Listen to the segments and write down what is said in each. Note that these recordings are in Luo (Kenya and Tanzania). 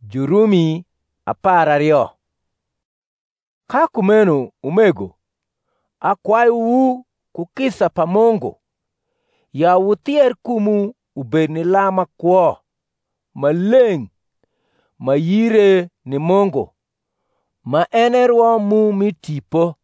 Jurumi 12. Ka kumeno umego, akwayou ku kisa pa Mungu, ya wuthier kumu ubed ni lama kwo, maleng', ma yire ni Mungu, ma en Rwo mu mi tipo.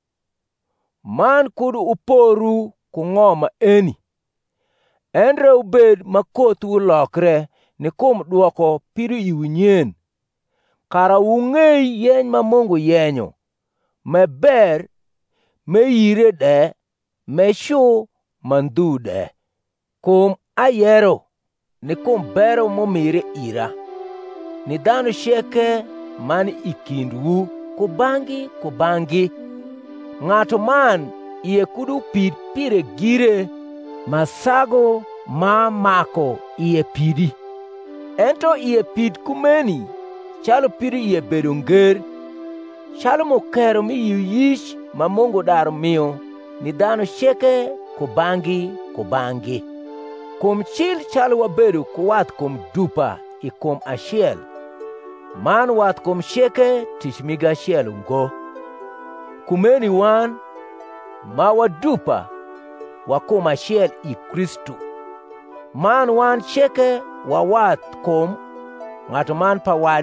Man kud uporu ku ng'o ma eni, endre ubed ma kothu lokre ni kum dwoko pido iwu nyen, kara ung'ei yeny ma Mungu yenyo, maber, meyire de, mecu mandhu de. Kum ayero ni kum bero momire ira, ni dhano ceke man i kindwu kubang'i, ng'ato man iye kudu pid pire gire masago ma mako iye pidi. Ento iye pid kumeni chalo pidi iye bedo nger, chalo mokero mi yiw yich ma Mungu daro miyo ni dhano ceke kubang'i. Kum chil chalo wabedo ku wath kum dupa i kum achiel, man wath kum ceke tich miga achiel ungo. Kumeni wan ma wadupa wa kum achiel i Kristo, man wan ceke wa wath kum ng'ato man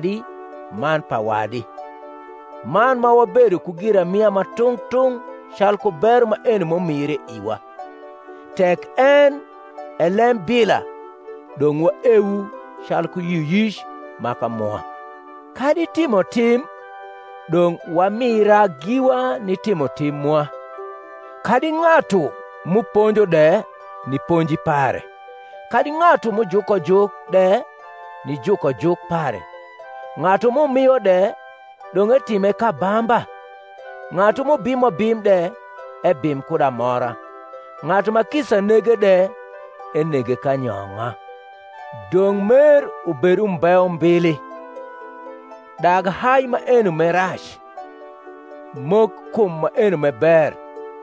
pa wadi, man ma wabedo ku gira miya ma tung' chal ku ber ma en momire iwa. Tek en elem bila, dong waeu chal ku yiw yich maka mwa. Kadi timo tim, dong wamira giwa ni timo timwa. Kadi ng'ato muponjo de, ni ponji pare. Kadi ng'ato mujuko juk de, ni juko juk pare. Ng'ato mumiyo de, dong etime ka bamba. Ng'ato mubimo bim de, bim kuda mora. Ng'ato ma kisa nege de, enege ka nyong'a. Dong mer ubedu mbeo mbili, dag hai ma enu merach, mok kum ma enu meber.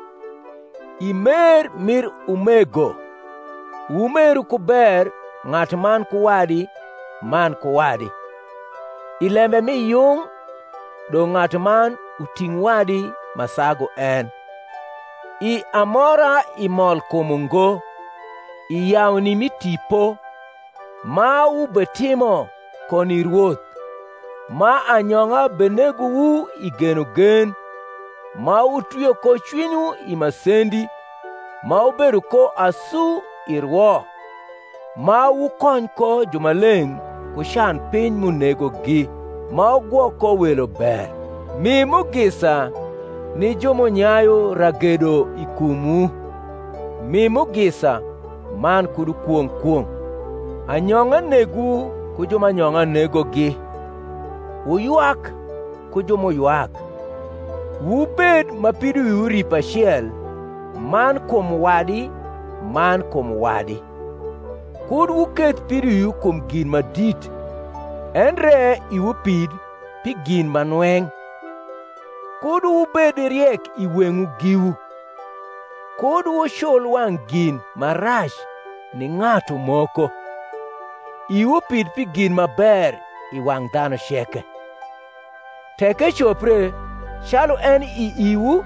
Imer mir umego, umeru kuber ng'at man kuwadi. Ilembe mi yung, do ng'at man uting' wadi masago en. I amora imol kumungo, iyawni mi tipo, ma ubetimo koni Ruoth, ma anyong'a benego wu igeno gen, ma utwiyo ko chwinyu i masendi, ma ubedo ko asu i Rwo, ma ukony ko jomaleng' kushan piny munegogi, ma ugwoko welo ber. Mi mugisa ni jomonyayo ragedo i kumu, mi mugisa man kudu kwong'. Anyong'a negu ku jomanyong'a negogi, uywak ku jomoywak. Ubed ma pido wiu rip achiel, man kum wadi. Kud uket pido wiu kum gin madit, endre iwu pid pi gin manweng'. Kud ubed riek i weng'u giwu. Kud uchul wang' gin marach ni ng'ato moko. Iwu pid pi gin maber i wang' dhano ceke. Teke chopre chalo en i iwu,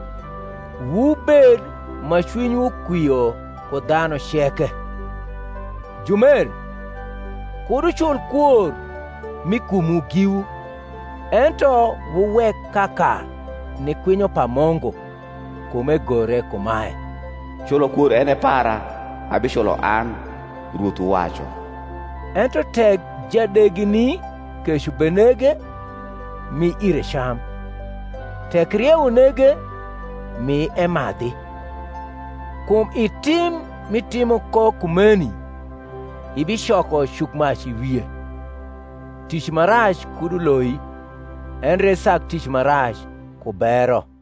ubed ma chwinyu kwiyo ku dhano ceke. Jumer, kud uchul kuor mi kumu giwu, ento wuwek kaka ni kwinyo pa Mungu, kume gore kumae: chulo kuor en e para, abichulo an, Ruoth wacho. Ento tek jadegni kechu benege, mi ire cham. Tek riewu nege, mi emadhi. Kum itim mitimo ko kumeni, ibichoko chuk mach i wiye. Tich marach kudu loyi, endre sak tich marach kubero.